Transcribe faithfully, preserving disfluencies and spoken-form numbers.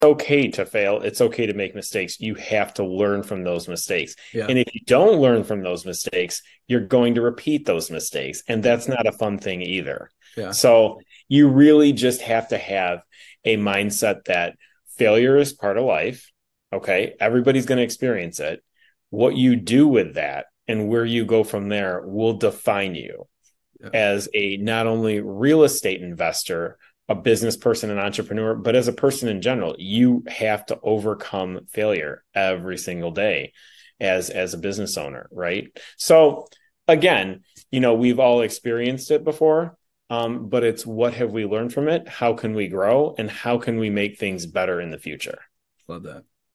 okay to fail. It's okay to make mistakes. You have to learn from those mistakes. Yeah. And if you don't learn from those mistakes, you're going to repeat those mistakes. And that's not a fun thing either. Yeah. So you really just have to have a mindset that failure is part of life. Okay. Everybody's going to experience it. What you do with that and where you go from there will define you Yeah. as a not only real estate investor, a business person, an entrepreneur, but as a person in general. You have to overcome failure every single day as as a business owner, right? So again, you know, we've all experienced it before, um, but it's what have we learned from it? How can we grow? And how can we make things better in the future? Love that.